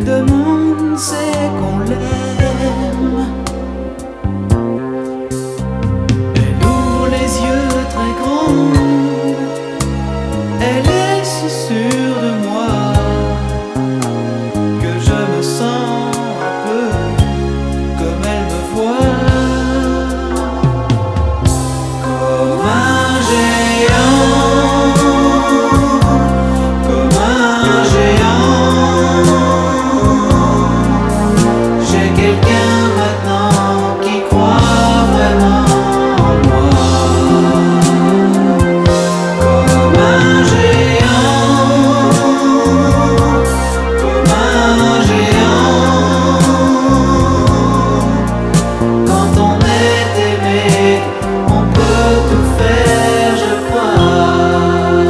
demande, c'est qu'on l'aime. Elle ouvre les yeux très grands, elle est si sûre de moi que je me sens un peu comme elle me voit. Comme un géant, comme un géant. J'ai quelqu'un maintenant qui croit vraiment en moi. Comme un géant, comme un géant. Quand on est aimé, on peut tout faire, je crois.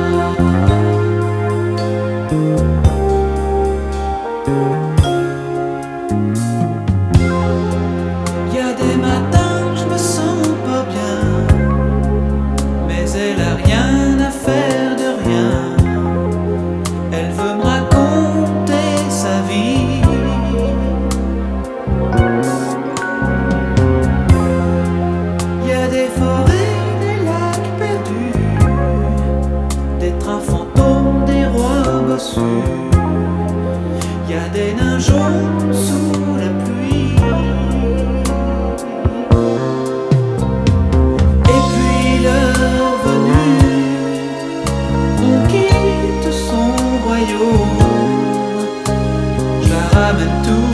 Y a des matins, je me sens pas bien, mais elle a rien à faire de rien. Elle veut me raconter sa vie. Y a des forêts, des lacs perdus, des trains fantômes, des rois bossus. Y a des nains jaunes sous la pluie. Et puis l'heure venue, on quitte son royaume. Je la ramène tout